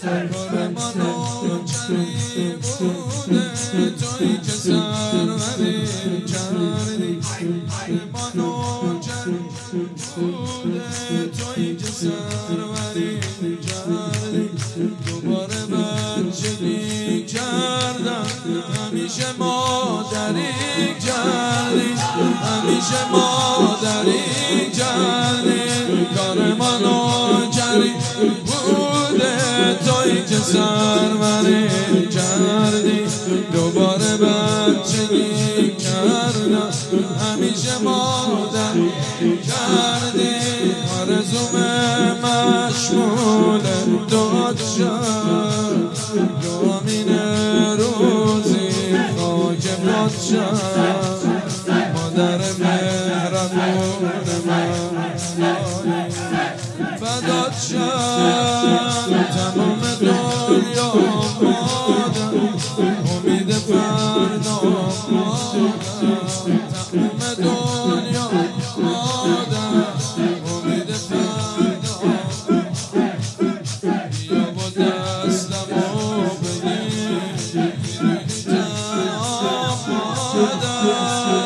کار منو چنی بوده تویی که سروری کردی منو چنی بوده تویی که سروری کردی دوباره بچگی کردم همیشه مادری کردی همیشه مادری کردی کار منو چنی بوده تویی که سروری کردی دوباره بچگی کردم همیشه مادری کردی آرزوم مشمول داد شد گامین روزی خاک باد شد مادر مهربون من فدات شد تمام دنیا مادر امید فردا مادر تمام دنیا مادر امید فردا بیا با دستمو بگیر میدونی تنها مادر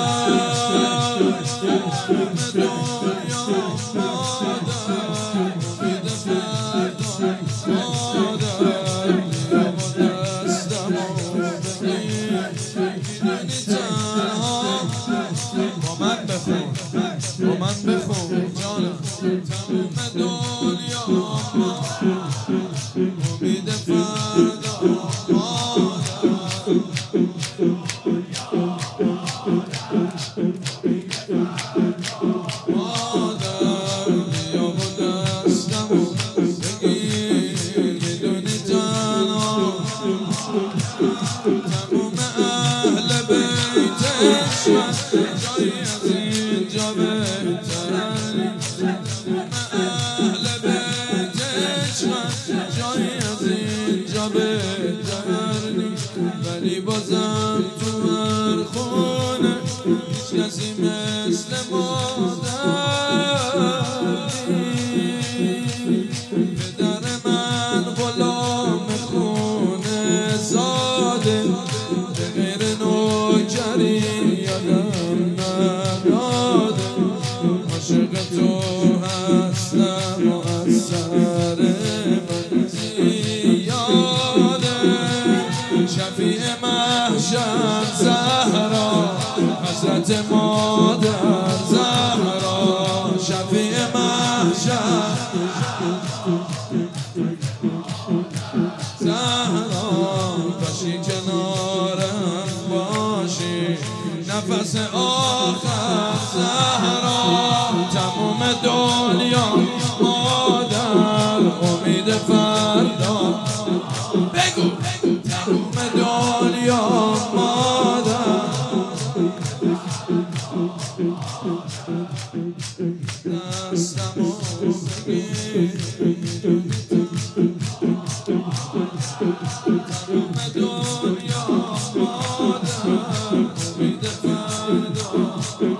تمام دنیا مادر امید فردا مادر بیا با دستمو بگیر میدونی تنها با من بخون جانم تمام دنیا امید فردا مادر بیا با دستمو بگیر میدونی تنها تمام اهل بیتش جایی از اینجا بهترنی تمام اهل بیتش جایی از اینجا بهترنی ولی بازم تو هر خونه هیچ کسی مثل مادر پدر من غلام خونه زاده به غیر نوکری یادم نداده عاشق تو هستم و از سر من زیاده شفیع محشر زهرا حضرت مادر زهرا شفیع محشر زهرا کاشی کنارم باشی نفس آخر زهرا تمام دنیا مادر امید فردا بگو تمام دنیا مادر دستمو بگیر تمام دنیا مادر امید فردا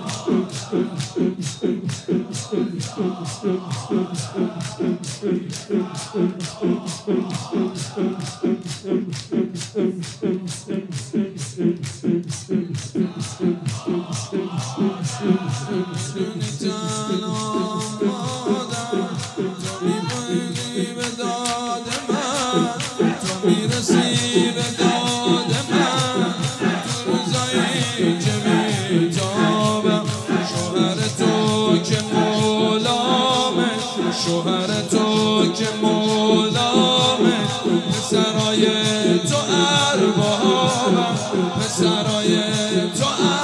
میدونی تنها مادر تو میمونی به داد من تو میرسی به داد من تو روزایی که میتابم شوهر تو که مولامه شوهر تو که مولامه پسرای تو اربابم پسرای تو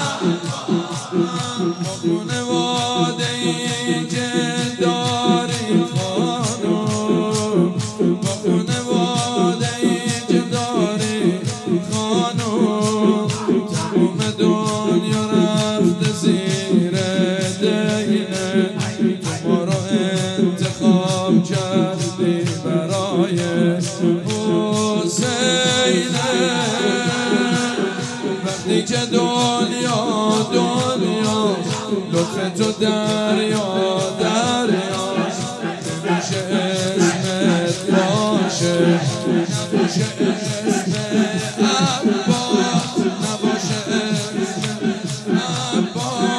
با خونواده ای که داری خانم با خونواده ای که داری خانم تمام دنیا رفته زیر دینه تو ما رو انتخاب کردی برای حسینه وقتی که دنیا لطف تو دریا نمیشه اسمت باشه نباشه اسم عباس، نباشه اسم عباس.